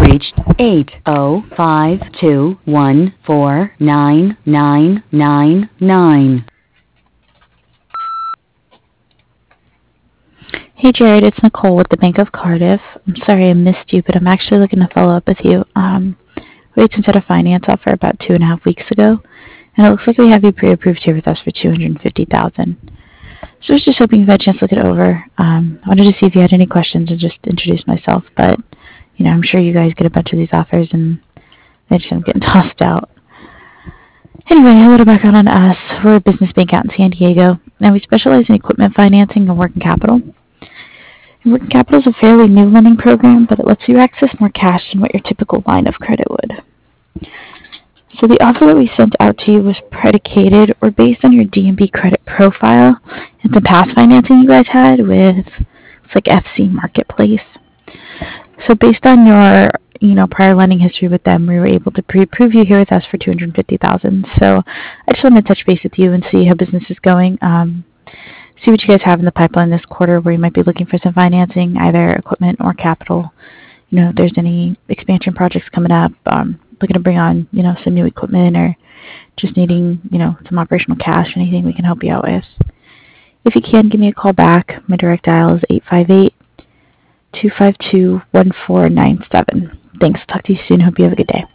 reached 80521499999. Hey Jared, it's Nicole with the Bank of Cardiff. I'm sorry I missed you, but I'm actually looking to follow up with you. We had sent out a finance offer about 2.5 weeks ago, and it looks like we have you pre-approved here with us for $250,000. So I was just hoping you had a chance to look it over. I wanted to see if you had any questions and just introduce myself, but I'm sure you guys get a bunch of these offers and they just end up getting tossed out. Anyway, a little background on us. We're a business bank out in San Diego, and we specialize in equipment financing and working capital. And working capital is a fairly new lending program, but it lets you access more cash than what your typical line of credit would. So the offer that we sent out to you was predicated or based on your D&B credit profile and some past financing you guys had with FC Marketplace. So based on your prior lending history with them, we were able to pre-approve you here with us for $250,000. So I just wanted to touch base with you and see how business is going. See what you guys have in the pipeline this quarter where you might be looking for some financing, either equipment or capital. If there's any expansion projects coming up, looking to bring on, some new equipment or just needing, some operational cash, anything we can help you out with. If you can, give me a call back. My direct dial is 858-252-1497. Thanks. Talk to you soon. Hope you have a good day.